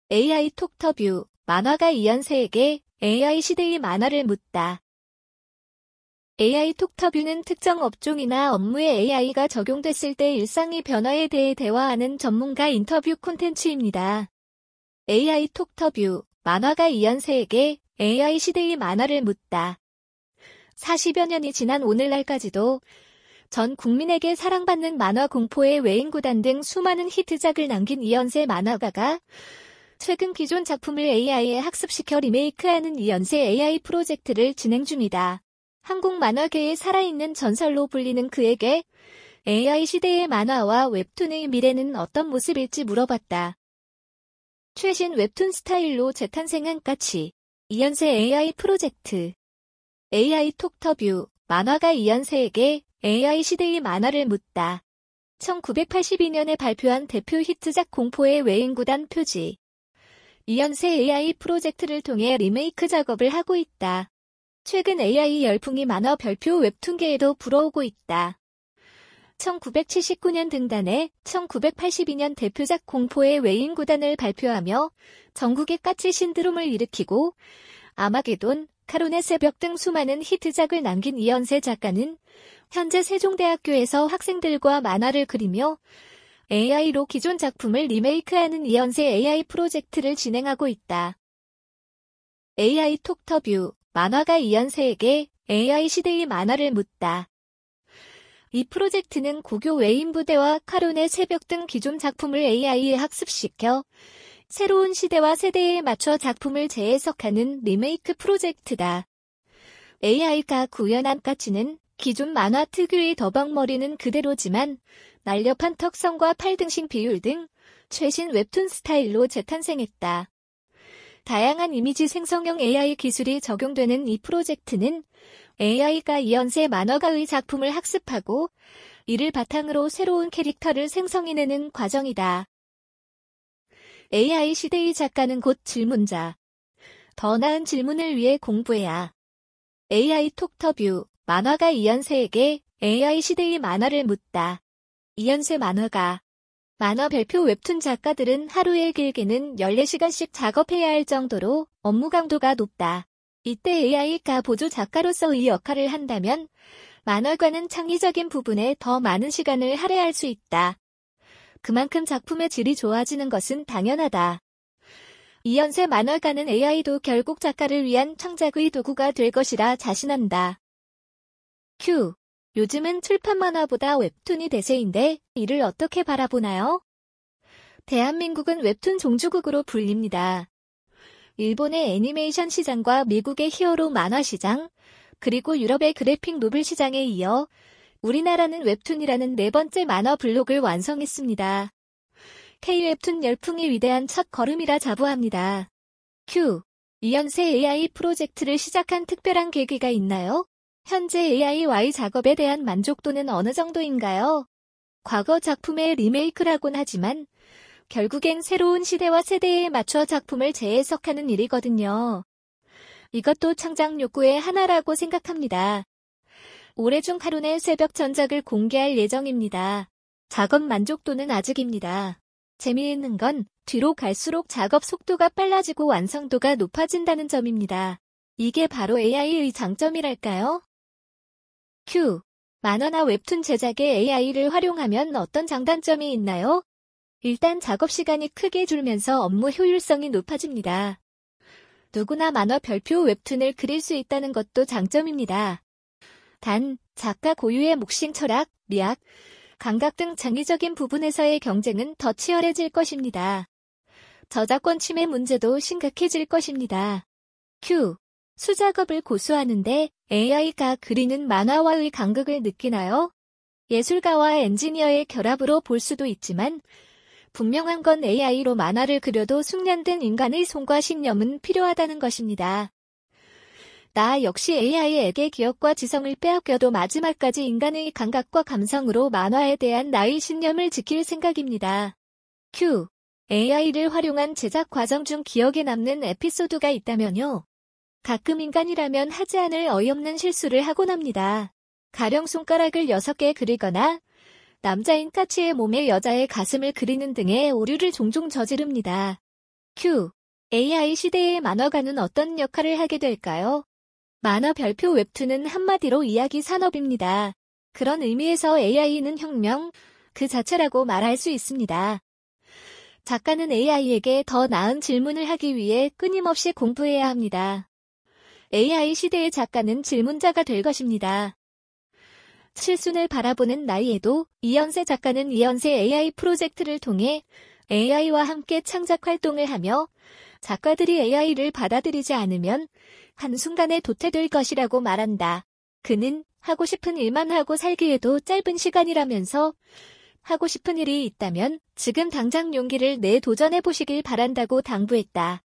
AI 톡터뷰, 만화가 이연세에게 AI 시대의 만화를 묻다. AI 톡터뷰는 특정 업종이나 업무에 AI가 적용됐을 때 일상의 변화에 대해 대화하는 전문가 인터뷰 콘텐츠입니다. AI 톡터뷰, 만화가 이연세에게 AI 시대의 만화를 묻다. 40여 년이 지난 오늘날까지도 전 국민에게 사랑받는 만화 공포의 외인구단 등 수많은 히트작을 남긴 이연세 만화가가 최근 기존 작품을 AI에 학습시켜 리메이크하는 이연세 AI 프로젝트를 진행 중이다. 한국 만화계의 살아있는 전설로 불리는 그에게 AI 시대의 만화와 웹툰의 미래는 어떤 모습일지 물어봤다. 최신 웹툰 스타일로 재탄생한 까치, 이연세 AI 프로젝트. AI 톡터뷰, 만화가 이연세에게 AI 시대의 만화를 묻다. 1982년에 발표한 대표 히트작 공포의 외인구단 표지. 이연세 AI 프로젝트를 통해 리메이크 작업을 하고 있다. 최근 AI 열풍이 만화 별표 웹툰계에도 불어오고 있다. 1979년 등단해 1982년 대표작 공포의 외인구단을 발표하며 전국의 까치 신드롬을 일으키고 아마게돈, 카론의 새벽 등 수많은 히트작을 남긴 이연세 작가는 현재 세종대학교에서 학생들과 만화를 그리며 AI로 기존 작품을 리메이크하는 이연세 AI 프로젝트를 진행하고 있다. AI 톡터뷰, 만화가 이연세에게 AI 시대의 만화를 묻다. 이 프로젝트는 고교 외인부대와 카론의 새벽 등 기존 작품을 AI에 학습시켜 새로운 시대와 세대에 맞춰 작품을 재해석하는 리메이크 프로젝트다. AI가 구현한 까치는 기존 만화 특유의 더벅머리는 그대로지만 날렵한 턱선과 팔등신 비율 등 최신 웹툰 스타일로 재탄생했다. 다양한 이미지 생성형 AI 기술이 적용되는 이 프로젝트는 AI가 이연세 만화가의 작품을 학습하고 이를 바탕으로 새로운 캐릭터를 생성해내는 과정이다. AI 시대의 작가는 곧 질문자. 더 나은 질문을 위해 공부해야. AI 톡터뷰, 만화가 이연세에게 AI 시대의 만화를 묻다. 이연세 만화가. 만화 별표 웹툰 작가들은 하루에 길게는 14시간씩 작업해야 할 정도로 업무 강도가 높다. 이때 AI가 보조 작가로서의 역할을 한다면 만화가는 창의적인 부분에 더 많은 시간을 할애할 수 있다. 그만큼 작품의 질이 좋아지는 것은 당연하다. 이연세 만화가는 AI도 결국 작가를 위한 창작의 도구가 될 것이라 자신한다. 큐. 요즘은 출판 만화보다 웹툰이 대세인데 이를 어떻게 바라보나요? 대한민국은 웹툰 종주국으로 불립니다. 일본의 애니메이션 시장과 미국의 히어로 만화 시장, 그리고 유럽의 그래픽 노블 시장에 이어 우리나라는 웹툰이라는 네 번째 만화 블록을 완성했습니다. K-웹툰 열풍의 위대한 첫 걸음이라 자부합니다. 큐. 이연세 AI 프로젝트를 시작한 특별한 계기가 있나요? 현재 AI와의 작업에 대한 만족도는 어느 정도인가요? 과거 작품의 리메이크라곤 하지만 결국엔 새로운 시대와 세대에 맞춰 작품을 재해석하는 일이거든요. 이것도 창작 욕구의 하나라고 생각합니다. 올해 중 카론의 새벽 전작을 공개할 예정입니다. 작업 만족도는 아직입니다. 재미있는 건 뒤로 갈수록 작업 속도가 빨라지고 완성도가 높아진다는 점입니다. 이게 바로 AI의 장점이랄까요? 큐. 만화나 웹툰 제작에 AI를 활용하면 어떤 장단점이 있나요? 일단 작업 시간이 크게 줄면서 업무 효율성이 높아집니다. 누구나 만화 별표 웹툰을 그릴 수 있다는 것도 장점입니다. 단, 작가 고유의 몫인 철학, 미학, 감각 등 창의적인 부분에서의 경쟁은 더 치열해질 것입니다. 저작권 침해 문제도 심각해질 것입니다. 큐. 수작업을 고수하는데 AI가 그리는 만화와의 간극을 느끼나요? 예술가와 엔지니어의 결합으로 볼 수도 있지만 분명한 건 AI로 만화를 그려도 숙련된 인간의 손과 신념은 필요하다는 것입니다. 나 역시 AI에게 기억과 지성을 빼앗겨도 마지막까지 인간의 감각과 감성으로 만화에 대한 나의 신념을 지킬 생각입니다. 큐. AI를 활용한 제작 과정 중 기억에 남는 에피소드가 있다면요. 가끔 인간이라면 하지 않을 어이없는 실수를 하곤 합니다. 가령 손가락을 6개 그리거나 남자인 까치의 몸에 여자의 가슴을 그리는 등의 오류를 종종 저지릅니다. Q. AI 시대의 만화가는 어떤 역할을 하게 될까요? 만화 별표 웹툰은 한마디로 이야기 산업입니다. 그런 의미에서 AI는 혁명 그 자체라고 말할 수 있습니다. 작가는 AI에게 더 나은 질문을 하기 위해 끊임없이 공부해야 합니다. AI 시대의 작가는 질문자가 될 것입니다. 칠순을 바라보는 나이에도 이연세 작가는 이연세 AI 프로젝트를 통해 AI와 함께 창작 활동을 하며 작가들이 AI를 받아들이지 않으면 한순간에 도태될 것이라고 말한다. 그는 하고 싶은 일만 하고 살기에도 짧은 시간이라면서 하고 싶은 일이 있다면 지금 당장 용기를 내 도전해 보시길 바란다고 당부했다.